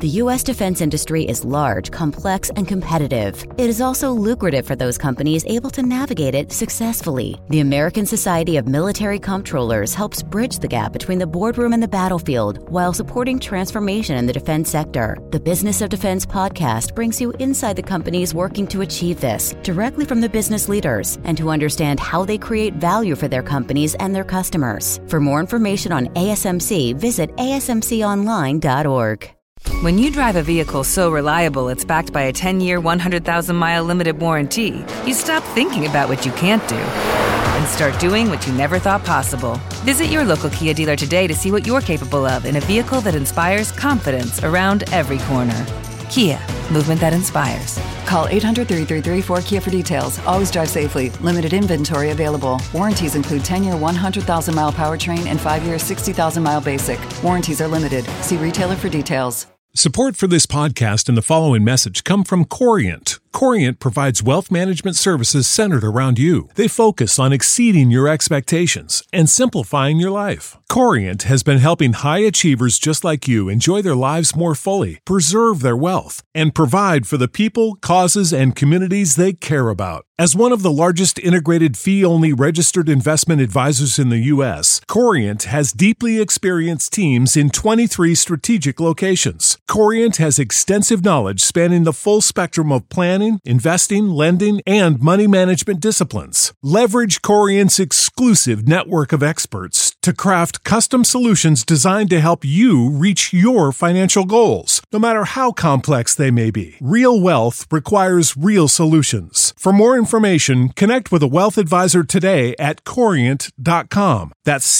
The U.S. defense industry is large, complex, and competitive. It is also lucrative for those companies able to navigate it successfully. The American Society of Military Comptrollers helps bridge the gap between the boardroom and the battlefield while supporting transformation in the defense sector. The Business of Defense podcast brings you inside the companies working to achieve this, directly from the business leaders, and to understand how they create value for their companies and their customers. For more information on ASMC, visit asmconline.org. When you drive a vehicle so reliable it's backed by a 10-year, 100,000-mile limited warranty, you stop thinking about what you can't do and start doing what you never thought possible. Visit your local Kia dealer today to see what you're capable of in a vehicle that inspires confidence around every corner. Kia, movement that inspires. Call 800-333-4KIA for details. Always drive safely. Limited inventory available. Warranties include 10-year, 100,000-mile powertrain and 5-year, 60,000-mile basic. Warranties are limited. See retailer for details. Support for this podcast and the following message come from Corient. Corient provides wealth management services centered around you. They focus on exceeding your expectations and simplifying your life. Corient has been helping high achievers just like you enjoy their lives more fully, preserve their wealth, and provide for the people, causes, and communities they care about. As one of the largest integrated fee-only registered investment advisors in the U.S., Corient has deeply experienced teams in 23 strategic locations. Corient has extensive knowledge spanning the full spectrum of planning, investing, lending, and money management disciplines. Leverage Corient's exclusive network of experts to craft custom solutions designed to help you reach your financial goals, no matter how complex they may be. Real wealth requires real solutions. For more information, connect with a wealth advisor today at Corient.com. That's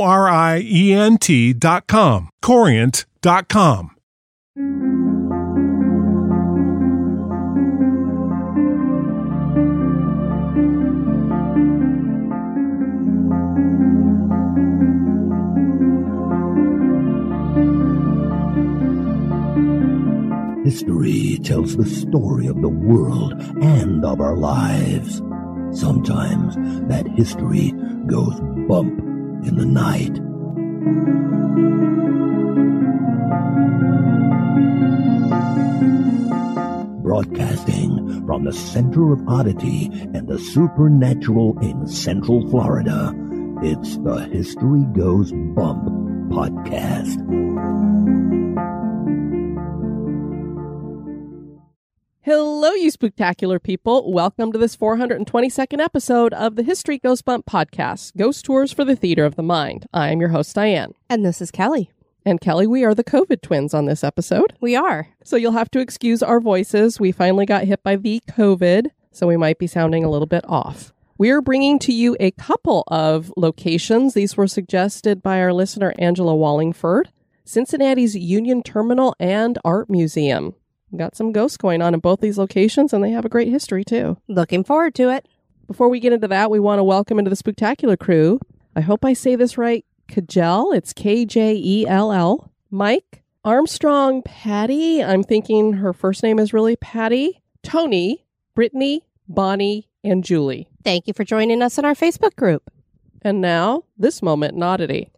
Corient.com. Corient.com. History tells the story of the world and of our lives. Sometimes that history goes bump in the night. Broadcasting from the center of oddity and the supernatural in Central Florida, it's the History Goes Bump podcast. Hello, you spooktacular people. Welcome to this 422nd episode of the History Goes Bump podcast, Ghost Tours for the Theater of the Mind. I am your host, Diane. And this is Kelly. And Kelly, we are the COVID twins on this episode. We are. So you'll have to excuse our voices. We finally got hit by the COVID, so we might be sounding a little bit off. We are bringing to you a couple of locations. These were suggested by our listener, Angela Wallingford, Cincinnati's Union Terminal and Art Museum. We got some ghosts going on in both these locations, and they have a great history, too. Looking forward to it. Before we get into that, we want to welcome into the Spooktacular crew, I hope I say this right, Kjell, it's Kjell, Mike, Armstrong, Patty, I'm thinking her first name is really Patty, Tony, Brittany, Bonnie, and Julie. Thank you for joining us in our Facebook group. And now, this moment in oddity.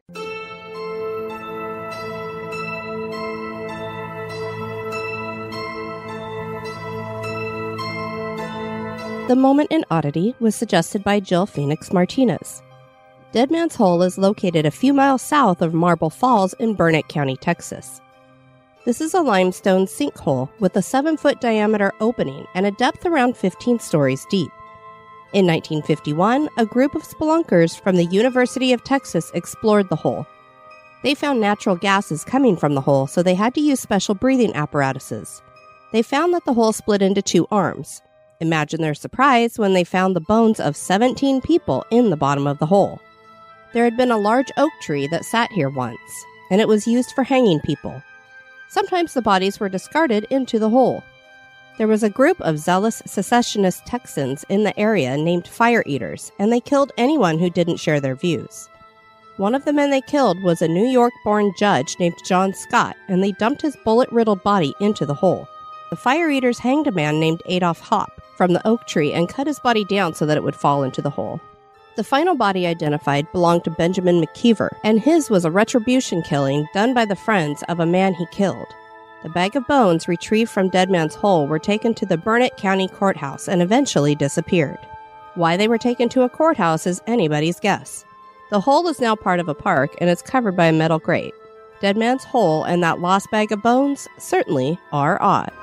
The moment in oddity was suggested by Jill Phoenix Martinez. Dead Man's Hole is located a few miles south of Marble Falls in Burnett County, Texas. This is a limestone sinkhole with a 7-foot diameter opening and a depth around 15 stories deep. In 1951, a group of spelunkers from the University of Texas explored the hole. They found natural gases coming from the hole, so they had to use special breathing apparatuses. They found that the hole split into 2 arms. Imagine their surprise when they found the bones of 17 people in the bottom of the hole. There had been a large oak tree that sat here once, and it was used for hanging people. Sometimes the bodies were discarded into the hole. There was a group of zealous secessionist Texans in the area named Fire Eaters, and they killed anyone who didn't share their views. One of the men they killed was a New York-born judge named John Scott, and they dumped his bullet-riddled body into the hole. The Fire Eaters hanged a man named Adolph Hopp from the oak tree and cut his body down so that it would fall into the hole. The final body identified belonged to Benjamin McKeever, and his was a retribution killing done by the friends of a man he killed. The bag of bones retrieved from Dead Man's Hole were taken to the Burnett County Courthouse and eventually disappeared. Why they were taken to a courthouse is anybody's guess. The hole is now part of a park and is covered by a metal grate. Dead Man's Hole and that lost bag of bones certainly are odd.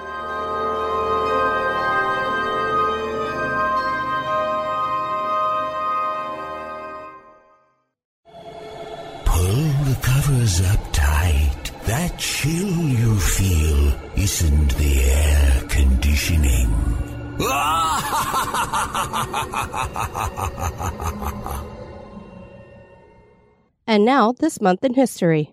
Pull the covers up tight. That chill you feel isn't the air conditioning. And now, this month in history.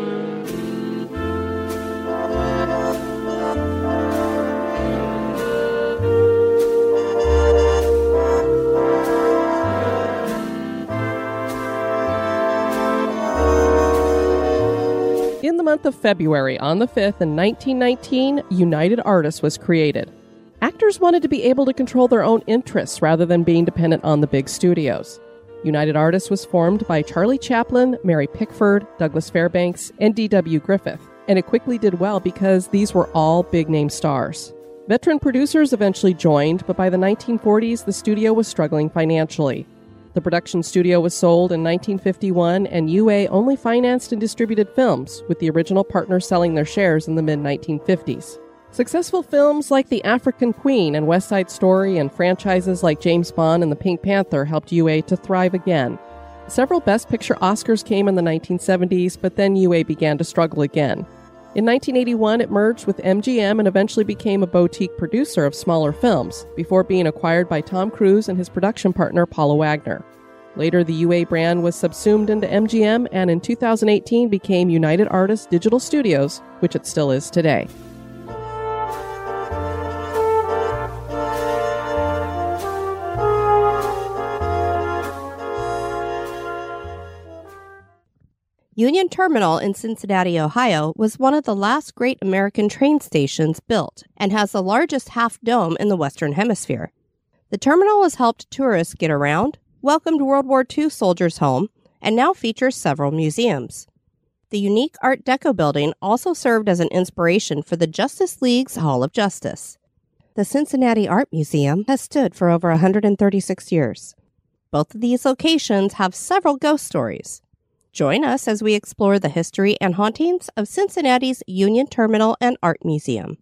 In the month of February, on the 5th in 1919, United Artists was created. Actors wanted to be able to control their own interests rather than being dependent on the big studios. United Artists was formed by Charlie Chaplin, Mary Pickford, Douglas Fairbanks, and D.W. Griffith, and it quickly did well because these were all big-name stars. Veteran producers eventually joined, but by the 1940s, the studio was struggling financially. The production studio was sold in 1951, and UA only financed and distributed films, with the original partners selling their shares in the mid-1950s. Successful films like The African Queen and West Side Story and franchises like James Bond and The Pink Panther helped UA to thrive again. Several Best Picture Oscars came in the 1970s, but then UA began to struggle again. In 1981, it merged with MGM and eventually became a boutique producer of smaller films, before being acquired by Tom Cruise and his production partner Paula Wagner. Later, the UA brand was subsumed into MGM and in 2018 became United Artists Digital Studios, which it still is today. Union Terminal in Cincinnati, Ohio, was one of the last great American train stations built and has the largest half-dome in the Western Hemisphere. The terminal has helped tourists get around, welcomed World War II soldiers home, and now features several museums. The unique Art Deco building also served as an inspiration for the Justice League's Hall of Justice. The Cincinnati Art Museum has stood for over 136 years. Both of these locations have several ghost stories. Join us as we explore the history and hauntings of Cincinnati's Union Terminal and Art Museum.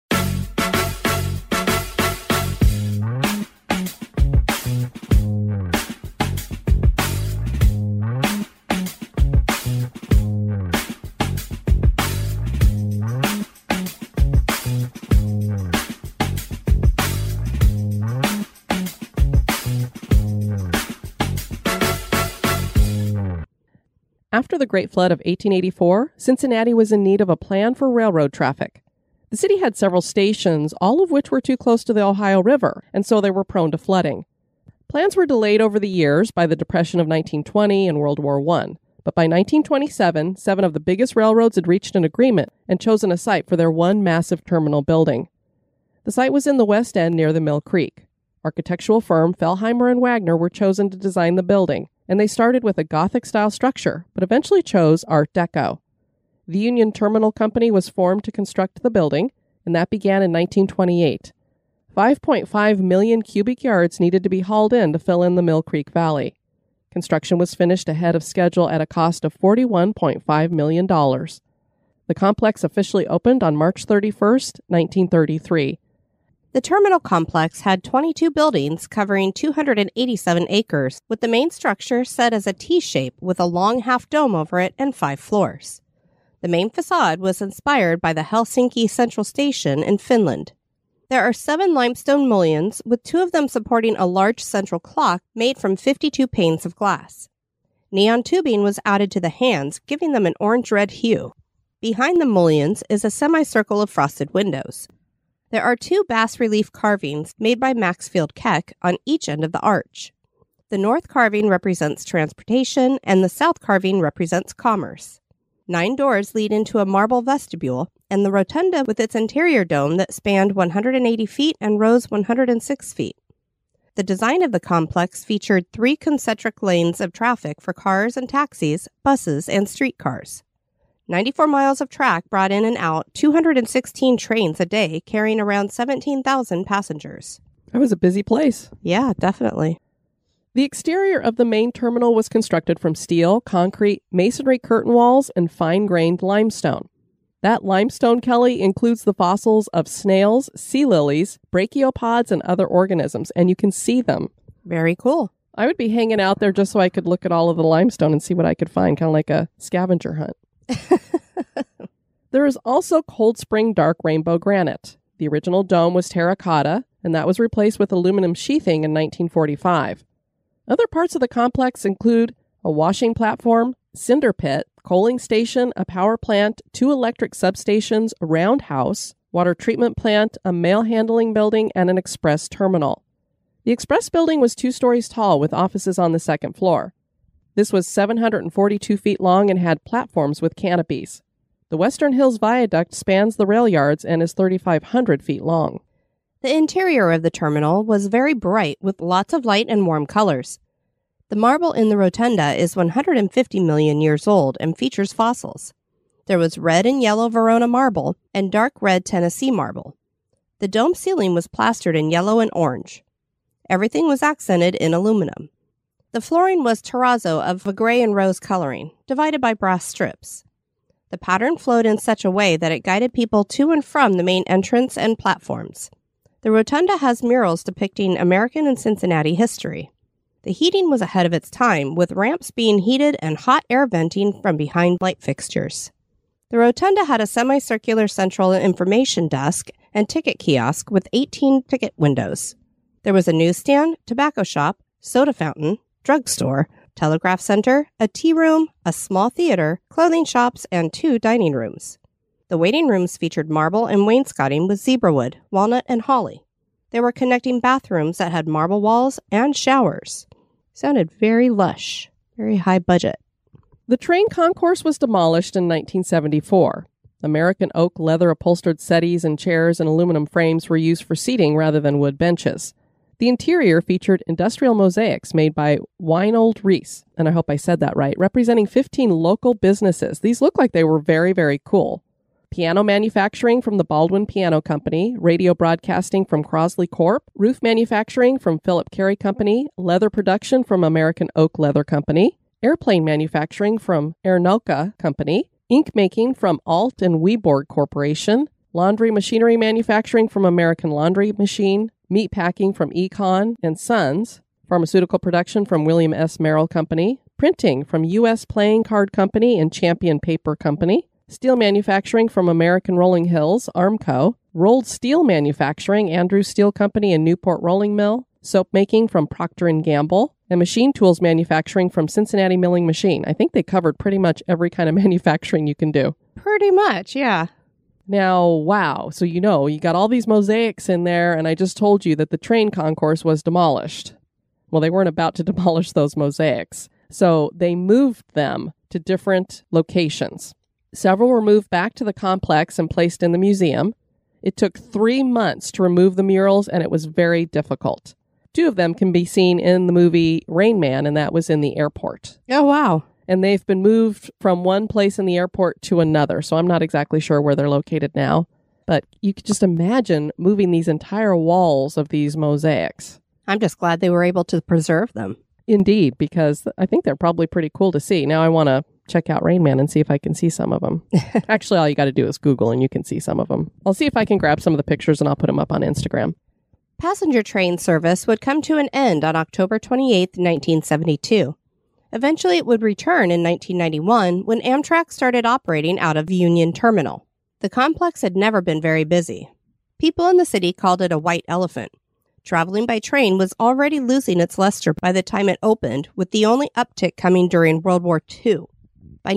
After the Great Flood of 1884, Cincinnati was in need of a plan for railroad traffic. The city had several stations, all of which were too close to the Ohio River, and so they were prone to flooding. Plans were delayed over the years by the Depression of 1920 and World War I, but by 1927, 7 of the biggest railroads had reached an agreement and chosen a site for their one massive terminal building. The site was in the West End near the Mill Creek. Architectural firm Fellheimer and Wagner were chosen to design the building, and they started with a Gothic-style structure, but eventually chose Art Deco. The Union Terminal Company was formed to construct the building, and that began in 1928. 5.5 million cubic yards needed to be hauled in to fill in the Mill Creek Valley. Construction was finished ahead of schedule at a cost of $41.5 million. The complex officially opened on March 31st, 1933. The terminal complex had 22 buildings covering 287 acres, with the main structure set as a T-shape with a long half-dome over it and 5 floors. The main facade was inspired by the Helsinki Central Station in Finland. There are 7 limestone mullions, with 2 of them supporting a large central clock made from 52 panes of glass. Neon tubing was added to the hands, giving them an orange-red hue. Behind the mullions is a semicircle of frosted windows. There are 2 bas-relief carvings made by Maxfield Keck on each end of the arch. The north carving represents transportation, and the south carving represents commerce. 9 doors lead into a marble vestibule, and the rotunda with its interior dome that spanned 180 feet and rose 106 feet. The design of the complex featured 3 concentric lanes of traffic for cars and taxis, buses, and streetcars. 94 miles of track brought in and out 216 trains a day, carrying around 17,000 passengers. That was a busy place. Yeah, definitely. The exterior of the main terminal was constructed from steel, concrete, masonry curtain walls, and fine-grained limestone. That limestone, Kelly, includes the fossils of snails, sea lilies, brachiopods, and other organisms, and you can see them. Very cool. I would be hanging out there just so I could look at all of the limestone and see what I could find, kind of like a scavenger hunt. There is also Cold Spring Dark Rainbow Granite. The original dome was terracotta, and that was replaced with aluminum sheathing in 1945. Other parts of the complex include a washing platform, cinder pit, coaling station, a power plant, 2 electric substations, a roundhouse, water treatment plant, a mail handling building, and an express terminal. The express building was 2 stories tall with offices on the second floor. This was 742 feet long and had platforms with canopies. The Western Hills Viaduct spans the rail yards and is 3,500 feet long. The interior of the terminal was very bright with lots of light and warm colors. The marble in the rotunda is 150 million years old and features fossils. There was red and yellow Verona marble and dark red Tennessee marble. The dome ceiling was plastered in yellow and orange. Everything was accented in aluminum. The flooring was terrazzo of a gray and rose coloring, divided by brass strips. The pattern flowed in such a way that it guided people to and from the main entrance and platforms. The rotunda has murals depicting American and Cincinnati history. The heating was ahead of its time, with ramps being heated and hot air venting from behind light fixtures. The rotunda had a semicircular central information desk and ticket kiosk with 18 ticket windows. There was a newsstand, tobacco shop, soda fountain, drugstore, telegraph center, a tea room, a small theater, clothing shops, and 2 dining rooms. The waiting rooms featured marble and wainscoting with zebrawood, walnut, and holly. There were connecting bathrooms that had marble walls and showers. Sounded very lush, very high budget. The train concourse was demolished in 1974. American oak leather upholstered settees and chairs and aluminum frames were used for seating rather than wood benches. The interior featured industrial mosaics made by Weinold Reese, and I hope I said that right, representing 15 local businesses. These look like they were very, very cool. Piano manufacturing from the Baldwin Piano Company, radio broadcasting from Crosley Corp., roof manufacturing from Philip Carey Company, leather production from American Oak Leather Company, airplane manufacturing from Ernolka Company, ink making from Alt and Weborg Corporation, laundry machinery manufacturing from American Laundry Machine, meat packing from Econ and Sons, pharmaceutical production from William S. Merrill Company, printing from U.S. Playing Card Company and Champion Paper Company, steel manufacturing from American Rolling Hills, Armco, rolled steel manufacturing, Andrews Steel Company and Newport Rolling Mill, soap making from Procter & Gamble, and machine tools manufacturing from Cincinnati Milling Machine. I think they covered pretty much every kind of manufacturing you can do. Pretty much, yeah. Now, wow. So, you got all these mosaics in there, and I just told you that the train concourse was demolished. Well, they weren't about to demolish those mosaics. So they moved them to different locations. Several were moved back to the complex and placed in the museum. It took 3 months to remove the murals, and it was very difficult. 2 of them can be seen in the movie Rain Man, and that was in the airport. Oh, wow. And they've been moved from one place in the airport to another, so I'm not exactly sure where they're located now. But you could just imagine moving these entire walls of these mosaics. I'm just glad they were able to preserve them. Indeed, because I think they're probably pretty cool to see. Now I want to check out Rain Man and see if I can see some of them. Actually, all you got to do is Google and you can see some of them. I'll see if I can grab some of the pictures and I'll put them up on Instagram. Passenger train service would come to an end on October 28, 1972. Eventually, it would return in 1991 when Amtrak started operating out of Union Terminal. The complex had never been very busy. People in the city called it a white elephant. Traveling by train was already losing its luster by the time it opened, with the only uptick coming during World War II. By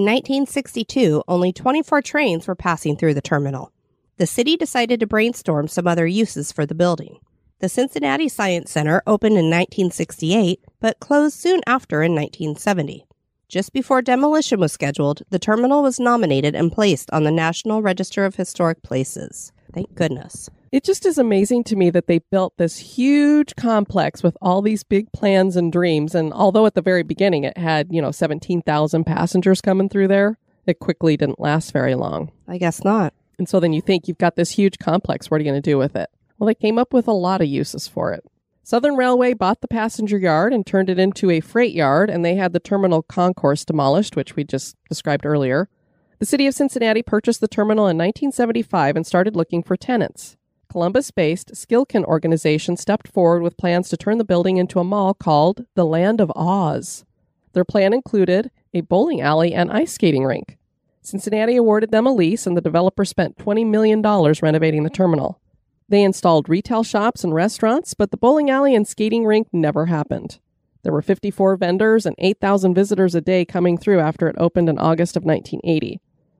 1962, only 24 trains were passing through the terminal. The city decided to brainstorm some other uses for the building. The Cincinnati Science Center opened in 1968, but closed soon after in 1970. Just before demolition was scheduled, the terminal was nominated and placed on the National Register of Historic Places. Thank goodness. It just is amazing to me that they built this huge complex with all these big plans and dreams. And although at the very beginning it had, 17,000 passengers coming through there, It quickly didn't last very long. I guess not. And so then you think you've got this huge complex. What are you going to do with it? Well, they came up with a lot of uses for it. Southern Railway bought the passenger yard and turned it into a freight yard, and they had the terminal concourse demolished, which we just described earlier. The city of Cincinnati purchased the terminal in 1975 and started looking for tenants. Columbus-based Skilkin organization stepped forward with plans to turn the building into a mall called the Land of Oz. Their plan included a bowling alley and ice skating rink. Cincinnati awarded them a lease, and the developer spent $20 million renovating the terminal. They installed retail shops and restaurants, but the bowling alley and skating rink never happened. There were 54 vendors and 8,000 visitors a day coming through after it opened in August of 1980.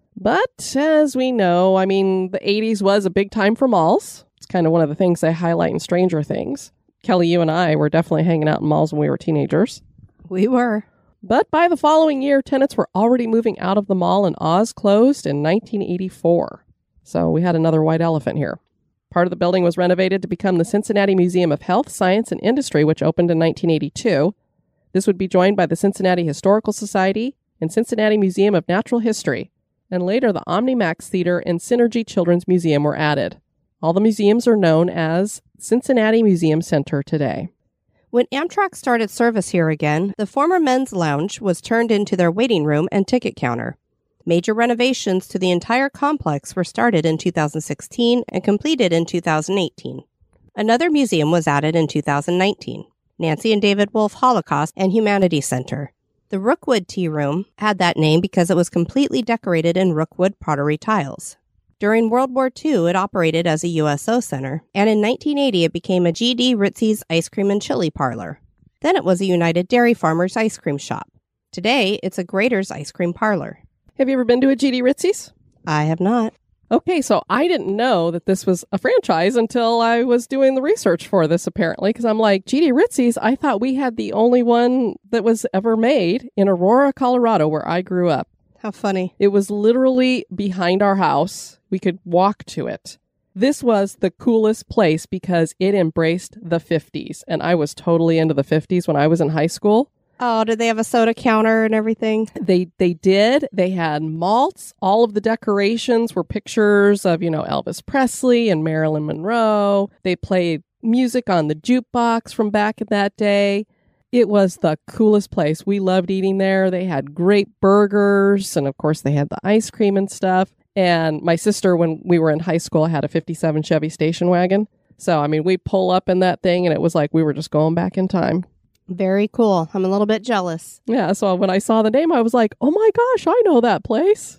But as we know, the 80s was a big time for malls. It's kind of one of the things they highlight in Stranger Things. Kelly, you and I were definitely hanging out in malls when we were teenagers. We were. But by the following year, tenants were already moving out of the mall, and Oz closed in 1984. So we had another white elephant here. Part of the building was renovated to become the Cincinnati Museum of Health, Science, and Industry, which opened in 1982. This would be joined by the Cincinnati Historical Society and Cincinnati Museum of Natural History. And later, the OmniMax Theater and Synergy Children's Museum were added. All the museums are known as Cincinnati Museum Center today. When Amtrak started service here again, the former men's lounge was turned into their waiting room and ticket counter. Major renovations to the entire complex were started in 2016 and completed in 2018. Another museum was added in 2019, Nancy and David Wolf Holocaust and Humanity Center. The Rookwood Tea Room had that name because it was completely decorated in Rookwood pottery tiles. During World War II, it operated as a USO center, and in 1980 it became a G.D. Ritzy's ice cream and chili parlor. Then it was a United Dairy Farmers ice cream shop. Today, it's a Graeter's ice cream parlor. Have you ever been to a G.D. Ritzy's? I have not. Okay, so I didn't know that this was a franchise until I was doing the research for this, apparently, because I'm like, G.D. Ritzy's, I thought we had the only one that was ever made in Aurora, Colorado, where I grew up. How funny. It was literally behind our house. We could walk to it. This was the coolest place because it embraced the 50s, and I was totally into the 50s when I was in high school. Oh, did they have a soda counter and everything? They did. They had malts. All of the decorations were pictures of, Elvis Presley and Marilyn Monroe. They played music on the jukebox from back in that day. It was the coolest place. We loved eating there. They had great burgers, and of course they had the ice cream and stuff. And my sister, when we were in high school, had a 57 Chevy station wagon. So, we pull up in that thing, and it was like we were just going back in time. Very cool. I'm a little bit jealous. Yeah, so when I saw the name, I was like, oh my gosh, I know that place.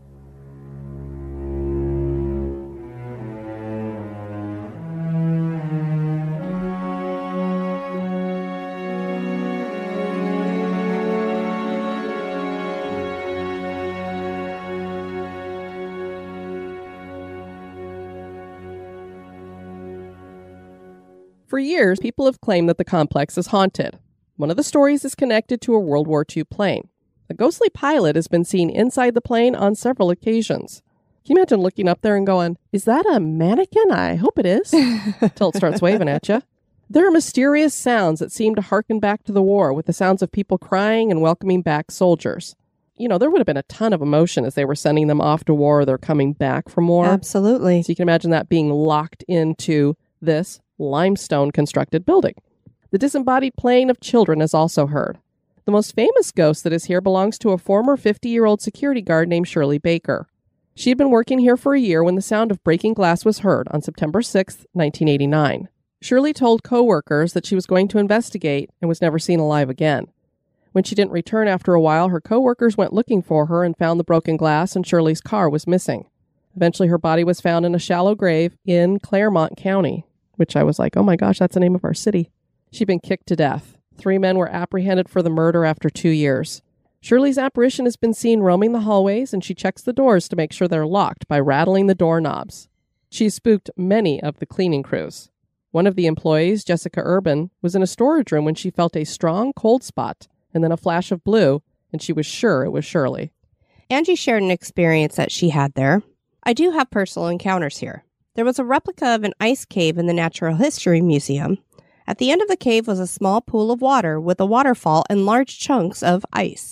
For years, people have claimed that the complex is haunted. One of the stories is connected to a World War II plane. A ghostly pilot has been seen inside the plane on several occasions. Can you imagine looking up there and going, is that a mannequin? I hope it is. Until it starts waving at you. There are mysterious sounds that seem to harken back to the war, with the sounds of people crying and welcoming back soldiers. There would have been a ton of emotion as they were sending them off to war or they're coming back from war. Absolutely. So you can imagine that being locked into this limestone constructed building. The disembodied playing of children is also heard. The most famous ghost that is here belongs to a former 50-year-old security guard named Shirley Baker. She had been working here for a year when the sound of breaking glass was heard on September 6, 1989. Shirley told co-workers that she was going to investigate and was never seen alive again. When she didn't return after a while, her co-workers went looking for her and found the broken glass, and Shirley's car was missing. Eventually, her body was found in a shallow grave in Claremont County, which I was like, oh my gosh, that's the name of our city. She'd been kicked to death. 3 men were apprehended for the murder after 2 years. Shirley's apparition has been seen roaming the hallways, and she checks the doors to make sure they're locked by rattling the doorknobs. She's spooked many of the cleaning crews. One of the employees, Jessica Urban, was in a storage room when she felt a strong cold spot and then a flash of blue, and she was sure it was Shirley. Angie shared an experience that she had there. I do have personal encounters here. There was a replica of an ice cave in the Natural History Museum. At the end of the cave was a small pool of water with a waterfall and large chunks of ice.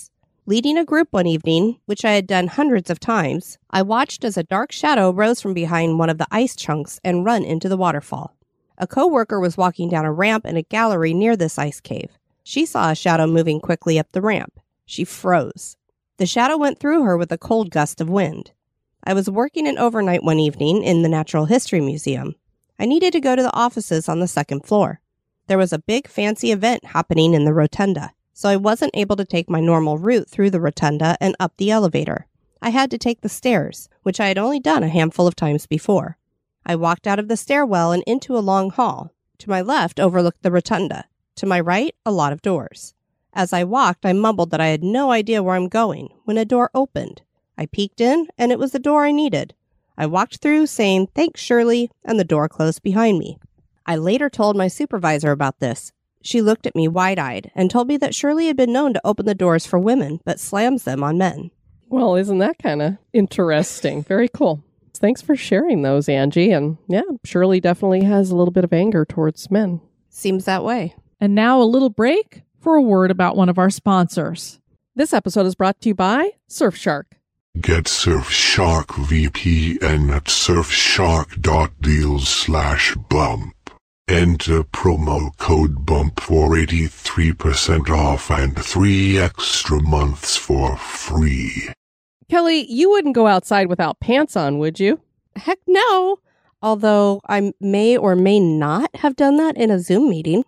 Leading a group one evening, which I had done hundreds of times, I watched as a dark shadow rose from behind one of the ice chunks and run into the waterfall. A coworker was walking down a ramp in a gallery near this ice cave. She saw a shadow moving quickly up the ramp. She froze. The shadow went through her with a cold gust of wind. I was working an overnight one evening in the Natural History Museum. I needed to go to the offices on the second floor. There was a big fancy event happening in the rotunda, so I wasn't able to take my normal route through the rotunda and up the elevator. I had to take the stairs, which I had only done a handful of times before. I walked out of the stairwell and into a long hall. To my left overlooked the rotunda. To my right, a lot of doors. As I walked, I mumbled that I had no idea where I'm going when a door opened. I peeked in, and it was the door I needed. I walked through saying, "Thanks, Shirley," and the door closed behind me. I later told my supervisor about this. She looked at me wide-eyed and told me that Shirley had been known to open the doors for women, but slams them on men. Well, isn't that kind of interesting? Very cool. Thanks for sharing those, Angie. And yeah, Shirley definitely has a little bit of anger towards men. Seems that way. And now a little break for a word about one of our sponsors. This episode is brought to you by Surfshark. Get Surfshark VPN at surfshark.deals/bump. Enter promo code BUMP for 83% off and 3 extra months for free. Kelly, you wouldn't go outside without pants on, would you? Heck no. Although I may or may not have done that in a Zoom meeting.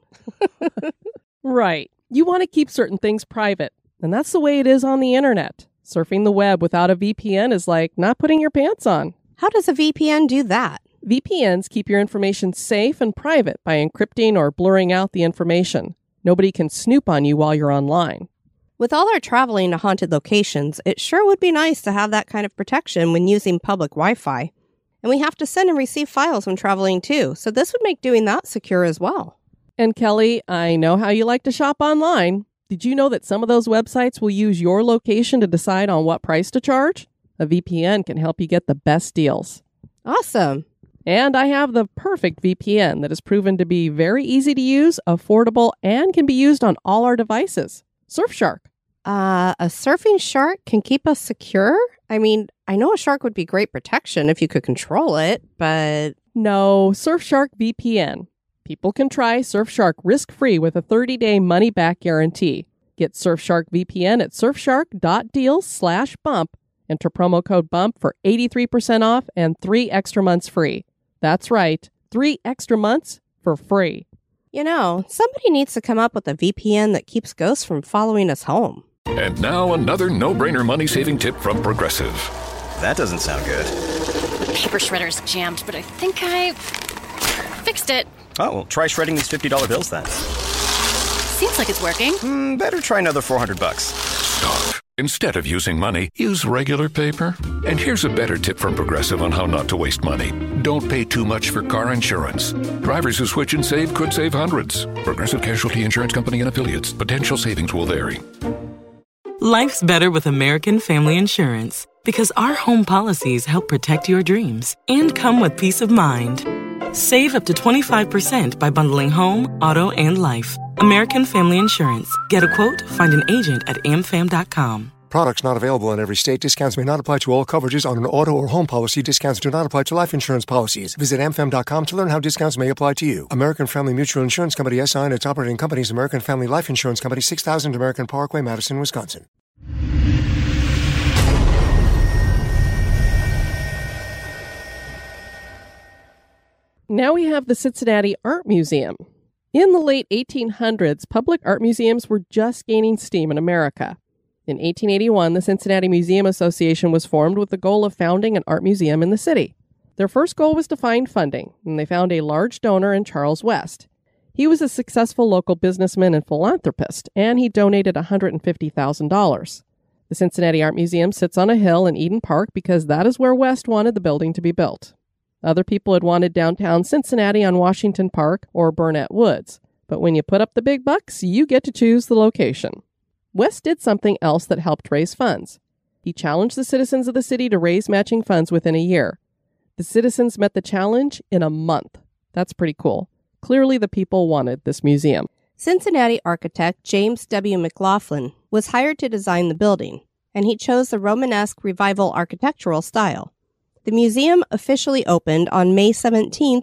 Right. You want to keep certain things private, and that's the way it is on the internet. Surfing the web without a VPN is like not putting your pants on. How does a VPN do that? VPNs keep your information safe and private by encrypting or blurring out the information. Nobody can snoop on you while you're online. With all our traveling to haunted locations, it sure would be nice to have that kind of protection when using public Wi-Fi. And we have to send and receive files when traveling too, so this would make doing that secure as well. And Kelly, I know how you like to shop online. Did you know that some of those websites will use your location to decide on what price to charge? A VPN can help you get the best deals. Awesome. And I have the perfect VPN that has proven to be very easy to use, affordable, and can be used on all our devices. Surfshark. A surfing shark can keep us secure? I mean, I know a shark would be great protection if you could control it, but... No, Surfshark VPN. People can try Surfshark risk-free with a 30-day money-back guarantee. Get Surfshark VPN at surfshark.deals/bump. Enter promo code BUMP for 83% off and 3 extra months free. That's right, 3 extra months for free. You know, somebody needs to come up with a VPN that keeps ghosts from following us home. And now another no-brainer money-saving tip from Progressive. That doesn't sound good. Paper shredder's jammed, but I think I fixed it. Oh, well, try shredding these $50 bills then. Seems like it's working. Better try another $400. Stop. Instead of using money, use regular paper. And here's a better tip from Progressive on how not to waste money. Don't pay too much for car insurance. Drivers who switch and save could save hundreds. Progressive Casualty Insurance Company and Affiliates. Potential savings will vary. Life's better with American Family Insurance because our home policies help protect your dreams and come with peace of mind. Save up to 25% by bundling home, auto, and life. American Family Insurance. Get a quote, find an agent at amfam.com. Products not available in every state. Discounts may not apply to all coverages on an auto or home policy. Discounts do not apply to life insurance policies. Visit amfam.com to learn how discounts may apply to you. American Family Mutual Insurance Company, SI, and its operating companies, American Family Life Insurance Company, 6000 American Parkway, Madison, Wisconsin. Now we have the Cincinnati Art Museum. In the late 1800s, public art museums were just gaining steam in America. In 1881, the Cincinnati Museum Association was formed with the goal of founding an art museum in the city. Their first goal was to find funding, and they found a large donor in Charles West. He was a successful local businessman and philanthropist, and he donated $150,000. The Cincinnati Art Museum sits on a hill in Eden Park because that is where West wanted the building to be built. Other people had wanted downtown Cincinnati on Washington Park or Burnett Woods, but when you put up the big bucks, you get to choose the location. West did something else that helped raise funds. He challenged the citizens of the city to raise matching funds within a year. The citizens met the challenge in a month. That's pretty cool. Clearly, the people wanted this museum. Cincinnati architect James W. McLaughlin was hired to design the building, and he chose the Romanesque Revival architectural style. The museum officially opened on May 17,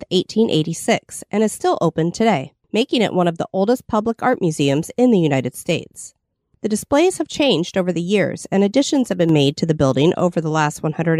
1886, and is still open today, making it one of the oldest public art museums in the United States. The displays have changed over the years, and additions have been made to the building over the last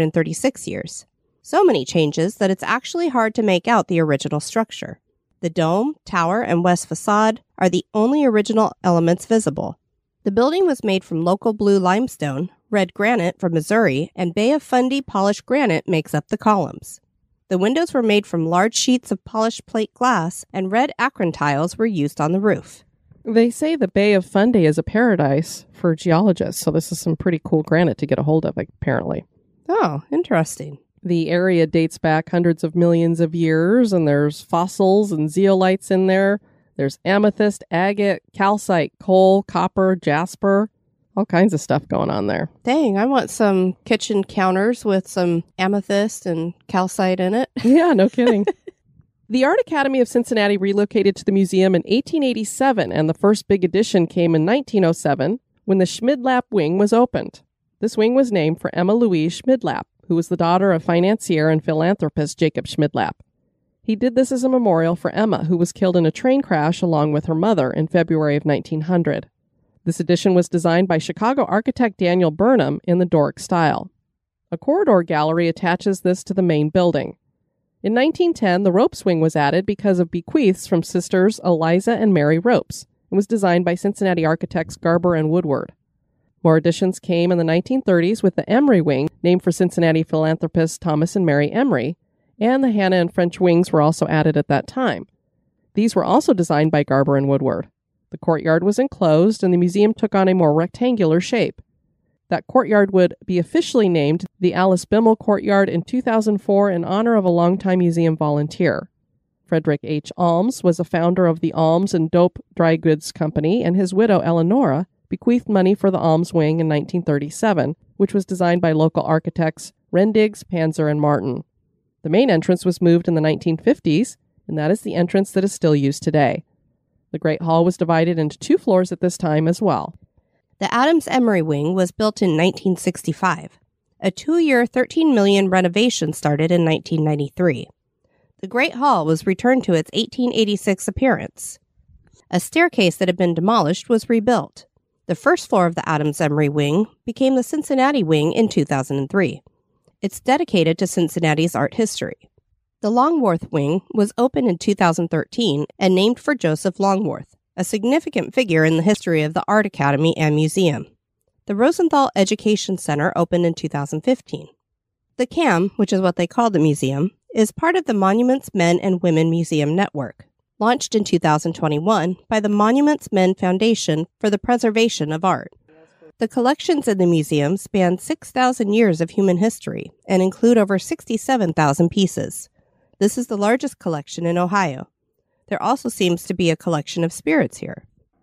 136 years. So many changes that it's actually hard to make out the original structure. The dome, tower, and west facade are the only original elements visible. The building was made from local blue limestone, red granite from Missouri, and Bay of Fundy polished granite makes up the columns. The windows were made from large sheets of polished plate glass, and red Akron tiles were used on the roof. They say the Bay of Fundy is a paradise for geologists, so this is some pretty cool granite to get a hold of, apparently. Oh, interesting. The area dates back hundreds of millions of years, and there's fossils and zeolites in there. There's amethyst, agate, calcite, coal, copper, jasper, all kinds of stuff going on there. Dang, I want some kitchen counters with some amethyst and calcite in it. Yeah, no kidding. The Art Academy of Cincinnati relocated to the museum in 1887, and the first big addition came in 1907 when the Schmidlap Wing was opened. This wing was named for Emma Louise Schmidlap, who was the daughter of financier and philanthropist Jacob Schmidlap. He did this as a memorial for Emma, who was killed in a train crash along with her mother in February of 1900. This addition was designed by Chicago architect Daniel Burnham in the Doric style. A corridor gallery attaches this to the main building. In 1910, the ropes wing was added because of bequeaths from sisters Eliza and Mary Ropes, and was designed by Cincinnati architects Garber and Woodward. More additions came in the 1930s with the Emery Wing, named for Cincinnati philanthropists Thomas and Mary Emery, and the Hannah and French wings were also added at that time. These were also designed by Garber and Woodward. The courtyard was enclosed, and the museum took on a more rectangular shape. That courtyard would be officially named the Alice Bimmel Courtyard in 2004 in honor of a longtime museum volunteer. Frederick H. Alms was a founder of the Alms and Dope Dry Goods Company, and his widow, Eleonora, bequeathed money for the Alms Wing in 1937, which was designed by local architects Rendiggs, Panzer, and Martin. The main entrance was moved in the 1950s, and that is the entrance that is still used today. The Great Hall was divided into 2 floors at this time as well. The Adams Emery Wing was built in 1965. A 2-year, $13 million renovation started in 1993. The Great Hall was returned to its 1886 appearance. A staircase that had been demolished was rebuilt. The first floor of the Adams Emery Wing became the Cincinnati Wing in 2003. It's dedicated to Cincinnati's art history. The Longworth Wing was opened in 2013 and named for Joseph Longworth, a significant figure in the history of the Art Academy and Museum. The Rosenthal Education Center opened in 2015. The CAM, which is what they call the museum, is part of the Monuments Men and Women Museum Network, launched in 2021 by the Monuments Men Foundation for the Preservation of Art. The collections in the museum span 6,000 years of human history and include over 67,000 pieces. This is the largest collection in Ohio. There also seems to be a collection of spirits here.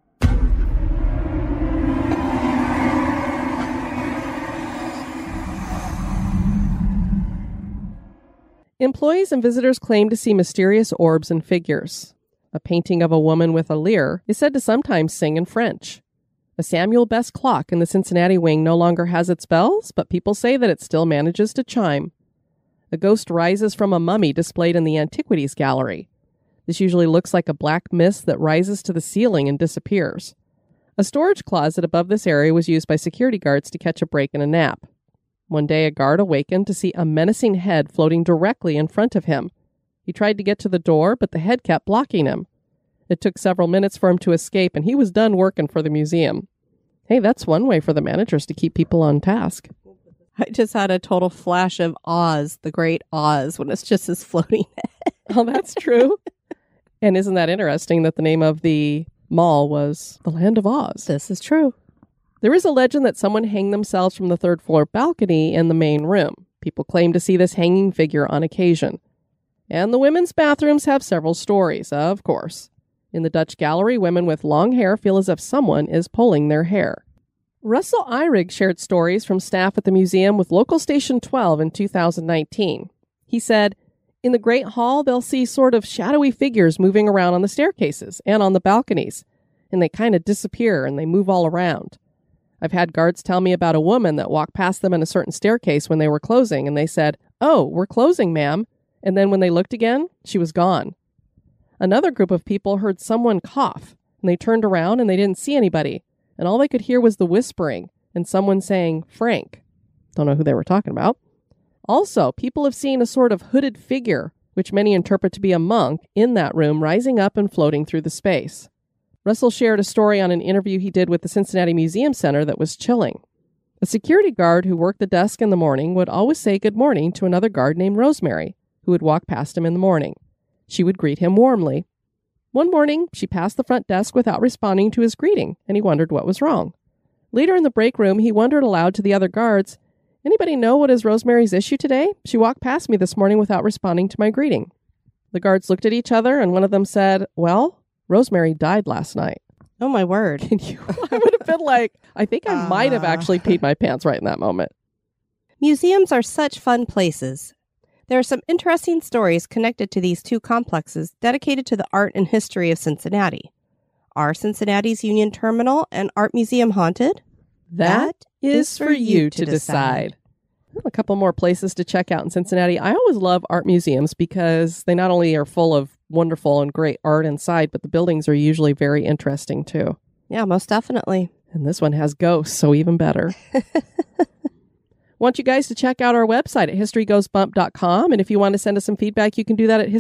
Employees and visitors claim to see mysterious orbs and figures. A painting of a woman with a lyre is said to sometimes sing in French. A Samuel Best clock in the Cincinnati Wing no longer has its bells, but people say that it still manages to chime. A ghost rises from a mummy displayed in the Antiquities Gallery. This usually looks like a black mist that rises to the ceiling and disappears. A storage closet above this area was used by security guards to catch a break in a nap. One day, a guard awakened to see a menacing head floating directly in front of him. He tried to get to the door, but the head kept blocking him. It took several minutes for him to escape, and he was done working for the museum. Hey, that's one way for the managers to keep people on task. I just had a total flash of Oz, the Great Oz, when it's just this floating head. Oh, that's true. And isn't that interesting that the name of the mall was the Land of Oz? This is true. There is a legend that someone hanged themselves from the 3rd floor balcony in the main room. People claim to see this hanging figure on occasion. And the women's bathrooms have several stories, of course. In the Dutch Gallery, women with long hair feel as if someone is pulling their hair. Russell Eyrig shared stories from staff at the museum with Local Station 12 in 2019. He said, "In the Great Hall, they'll see sort of shadowy figures moving around on the staircases and on the balconies. and they kind of disappear and they move all around. I've had guards tell me about a woman that walked past them in a certain staircase when they were closing, and they said, "Oh, we're closing, ma'am." And then when they looked again, she was gone. Another group of people heard someone cough, and they turned around and they didn't see anybody, and all they could hear was the whispering and someone saying, "Frank." Don't know who they were talking about. Also, people have seen a sort of hooded figure, which many interpret to be a monk, in that room rising up and floating through the space. Russell shared a story on an interview he did with the Cincinnati Museum Center that was chilling. A security guard who worked the desk in the morning would always say good morning to another guard named Rosemary, who would walk past him in the morning. She would greet him warmly. One morning, she passed the front desk without responding to his greeting, and he wondered what was wrong. Later in the break room, he wondered aloud to the other guards, "Anybody know what is Rosemary's issue today? She walked past me this morning without responding to my greeting." The guards looked at each other, and one of them said, "Well, Rosemary died last night." Oh, my word. I would have been like, I think I might have actually peed my pants right in that moment. Museums are such fun places. There are some interesting stories connected to these two complexes dedicated to the art and history of Cincinnati. Are Cincinnati's Union Terminal and Art Museum haunted? That is for you to decide. A couple more places to check out in Cincinnati. I always love art museums because they not only are full of wonderful and great art inside, but the buildings are usually very interesting too. Yeah, most definitely. And this one has ghosts, so even better. Want you guys to check out our website at historygoesbump.com. And if you want to send us some feedback, you can do that at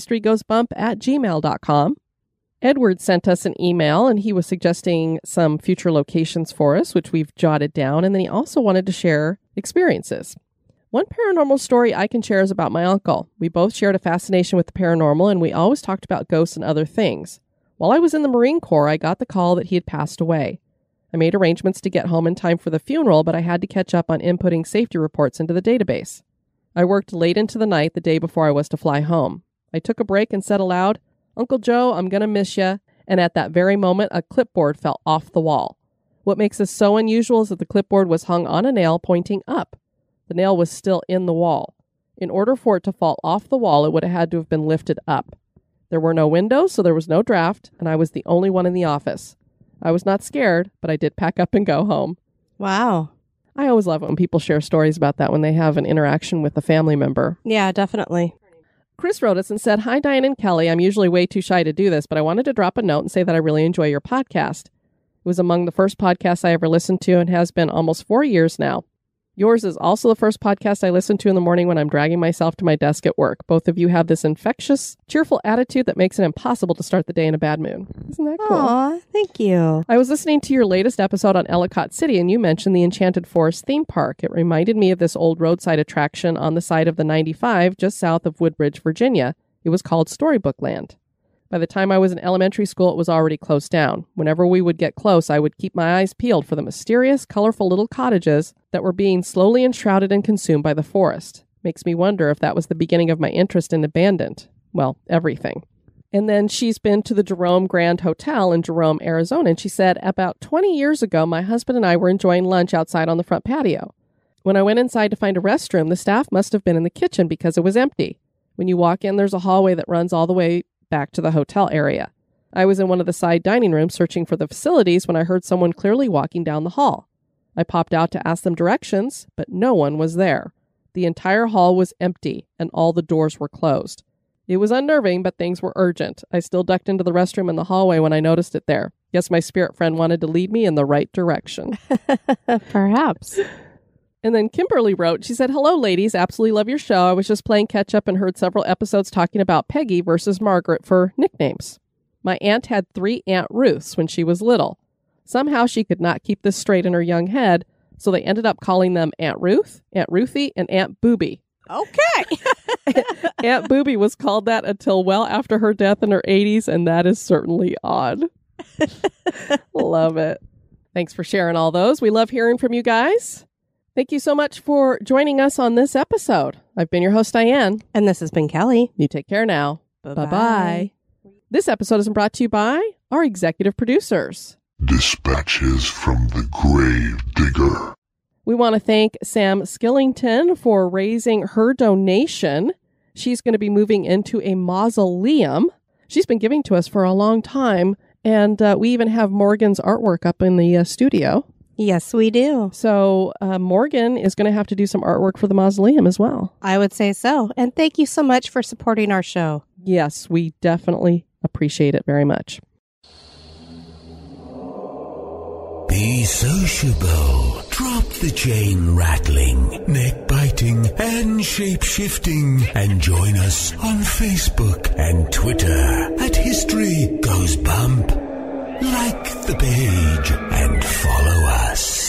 historygoesbump@gmail.com. Edward sent us an email, and he was suggesting some future locations for us, which we've jotted down. And then he also wanted to share experiences. One paranormal story I can share is about my uncle. We both shared a fascination with the paranormal, and we always talked about ghosts and other things. While I was in the Marine Corps, I got the call that he had passed away. I made arrangements to get home in time for the funeral, but I had to catch up on inputting safety reports into the database. I worked late into the night the day before I was to fly home. I took a break and said aloud, "Uncle Joe, I'm going to miss you." And at that very moment, a clipboard fell off the wall. What makes this so unusual is that the clipboard was hung on a nail pointing up. The nail was still in the wall. In order for it to fall off the wall, it would have had to have been lifted up. There were no windows, so there was no draft, and I was the only one in the office. I was not scared, but I did pack up and go home. Wow. I always love it when people share stories about that when they have an interaction with a family member. Yeah, definitely. Chris wrote us and said, "Hi, Diane and Kelly. I'm usually way too shy to do this, but I wanted to drop a note and say that I really enjoy your podcast. It was among the first podcasts I ever listened to and has been almost 4 years now. Yours is also the first podcast I listen to in the morning when I'm dragging myself to my desk at work. Both of you have this infectious, cheerful attitude that makes it impossible to start the day in a bad mood." Isn't that cool? Aw, thank you. I was listening to your latest episode on Ellicott City, and you mentioned the Enchanted Forest theme park. It reminded me of this old roadside attraction on the side of the 95 just south of Woodbridge, Virginia. It was called Storybook Land. By the time I was in elementary school, it was already closed down. Whenever we would get close, I would keep my eyes peeled for the mysterious, colorful little cottages that were being slowly enshrouded and consumed by the forest. Makes me wonder if that was the beginning of my interest in abandoned, well, everything. And then she's been to the Jerome Grand Hotel in Jerome, Arizona, and she said, "About 20 years ago, my husband and I were enjoying lunch outside on the front patio. When I went inside to find a restroom, the staff must have been in the kitchen because it was empty. When you walk in, there's a hallway that runs all the way back to the hotel area. I was in one of the side dining rooms searching for the facilities when I heard someone clearly walking down the hall. I popped out to ask them directions, but no one was there. The entire hall was empty, and all the doors were closed. It was unnerving, but things were urgent. I still ducked into the restroom in the hallway when I noticed it there. Guess my spirit friend wanted to lead me in the right direction." Perhaps. And then Kimberly wrote, she said, "Hello, ladies. Absolutely love your show. I was just playing catch up and heard several episodes talking about Peggy versus Margaret for nicknames. My aunt had 3 Aunt Ruths when she was little. Somehow she could not keep this straight in her young head, so they ended up calling them Aunt Ruth, Aunt Ruthie, and Aunt Booby. Okay. Aunt Booby was called that until well after her death in her 80s, and that is certainly odd." Love it. Thanks for sharing all those. We love hearing from you guys. Thank you so much for joining us on this episode. I've been your host, Diane. And this has been Kelly. You take care now. Bye-bye. This episode is brought to you by our executive producers. Dispatches from the Grave Digger. We want to thank Sam Skillington for raising her donation. She's going to be moving into a mausoleum. She's been giving to us for a long time, And we even have Morgan's artwork up in the studio. Yes, we do. So Morgan is going to have to do some artwork for the mausoleum as well. I would say so. And thank you so much for supporting our show. Yes, we definitely appreciate it very much. Be sociable. Drop the chain rattling, neck biting, and shape shifting. And join us on Facebook and Twitter at History Goes Bump. Like the page and follow us.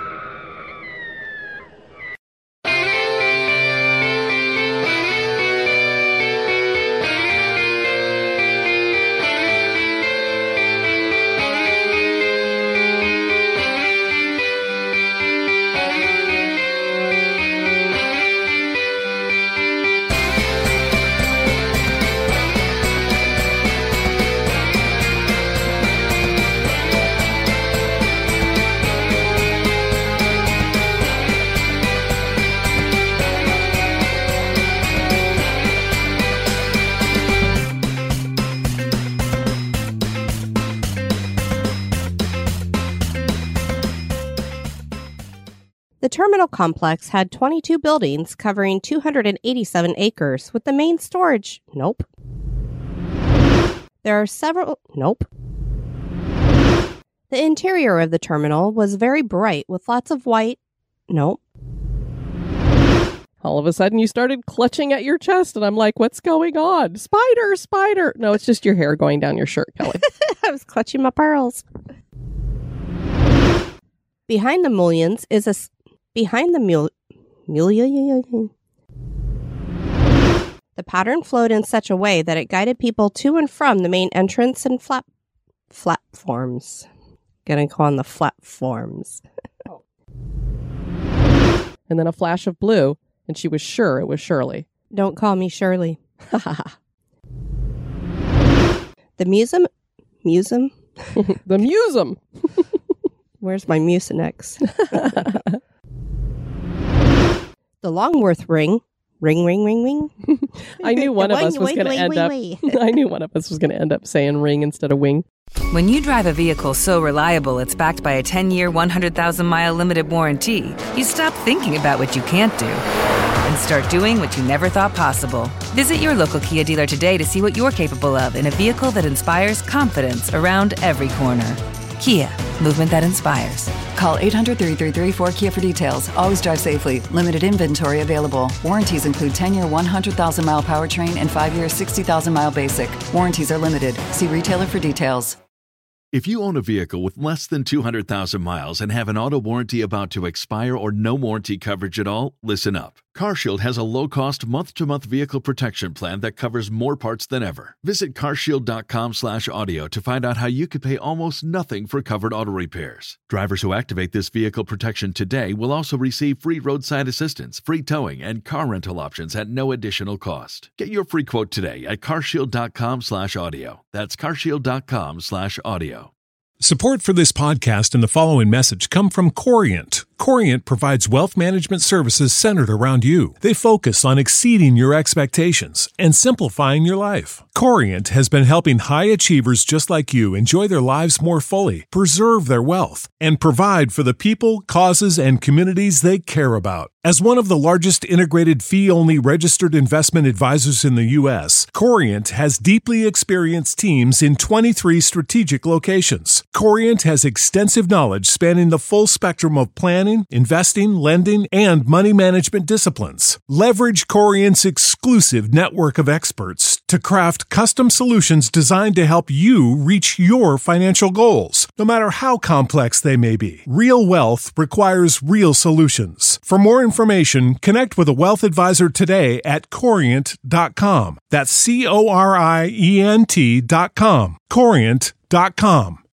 The terminal complex had 22 buildings covering 287 acres with the main storage. Nope. There are several. Nope. The interior of the terminal was very bright with lots of white. Nope. All of a sudden you started clutching at your chest and I'm like, what's going on? Spider, spider. No, it's just your hair going down your shirt, Kelly. I was clutching my pearls. Behind the mullions is a... Behind the the pattern flowed in such a way that it guided people to and from the main entrance and platforms. Gonna go on the platforms. And then a flash of blue, and she was sure it was Shirley. Don't call me Shirley. The museum? The museum. Where's my Mucinex? The Longworth ring. Ring. I knew one of us was going to end up. I knew one of us was going to end up saying ring instead of wing. When you drive a vehicle so reliable it's backed by a 10-year, 100,000-mile limited warranty, you stop thinking about what you can't do and start doing what you never thought possible. Visit your local Kia dealer today to see what you're capable of in a vehicle that inspires confidence around every corner. Kia, movement that inspires. Call 800-333-4KIA for details. Always drive safely. Limited inventory available. Warranties include 10-year 100,000-mile powertrain and 5-year 60,000-mile basic. Warranties are limited. See retailer for details. If you own a vehicle with less than 200,000 miles and have an auto warranty about to expire or no warranty coverage at all, listen up. CarShield has a low-cost month-to-month vehicle protection plan that covers more parts than ever. Visit carshield.com/audio to find out how you could pay almost nothing for covered auto repairs. Drivers who activate this vehicle protection today will also receive free roadside assistance, free towing, and car rental options at no additional cost. Get your free quote today at carshield.com/audio. That's carshield.com/audio. Support for this podcast and the following message come from Corient. Corient provides wealth management services centered around you. They focus on exceeding your expectations and simplifying your life. Corient has been helping high achievers just like you enjoy their lives more fully, preserve their wealth, and provide for the people, causes, and communities they care about. As one of the largest integrated fee-only registered investment advisors in the U.S., Corient has deeply experienced teams in 23 strategic locations. Corient has extensive knowledge spanning the full spectrum of planning, investing, lending, and money management disciplines. Leverage Corient's exclusive network of experts to craft custom solutions designed to help you reach your financial goals, no matter how complex they may be. Real wealth requires real solutions. For more information, connect with a wealth advisor today at Corient.com. That's Corient.com. Corient.com.